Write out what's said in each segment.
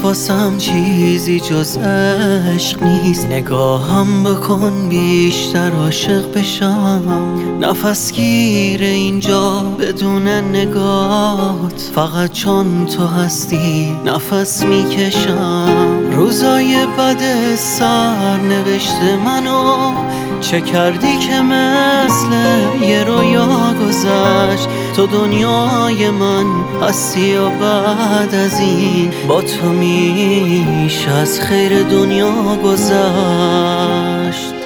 واسم چیزی جز عشق نیست. نگاهم بکن بیشتر عاشق بشم، نفس گیر اینجا بدون نگات. فقط چون تو هستی نفس میکشم. روزای بد سر نوشته منو چه کردی که مثل یه رویا گذشت. تو دنیای من هستی و بعد از این با تو میشه از خیر دنیا گذشت.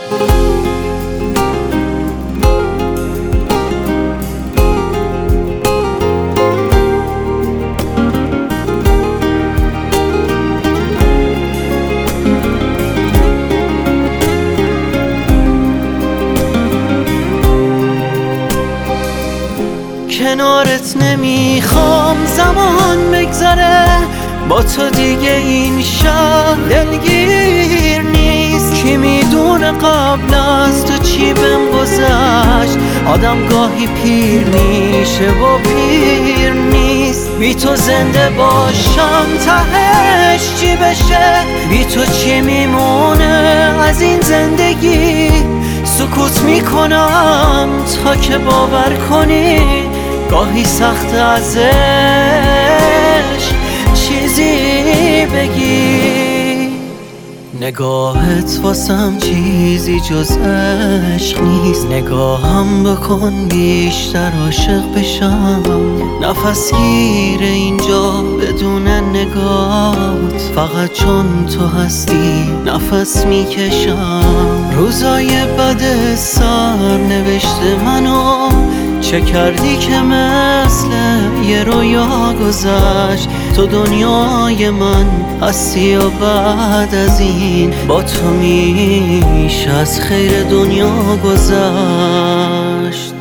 کنارت نمیخوام زمان بگذره، با تو دیگه این شهر دلگیر نیست. کی میدونه قبل از تو چی بهم گذشت. آدم گاهی پیر میشه و پیر نیست. بی تو زنده باشم تهش چی بشه، بی تو چی میمونه از این زندگی. سکوت میکنم تا که باور کنی، گاهی سخت ازش چیزی بگی. نگاهت واسم چیزی جز عشق نیست. نگاهم بکن بیشتر عاشق بشم، نفس گیر اینجا بدون نگات. فقط چون تو هستی نفس میکشم. روزای بد سر نوشته منو چه کردی که مثل یه رویا گذشت. تو دنیای من هستی و بعد از این با تو میشه از خیر دنیا گذشت.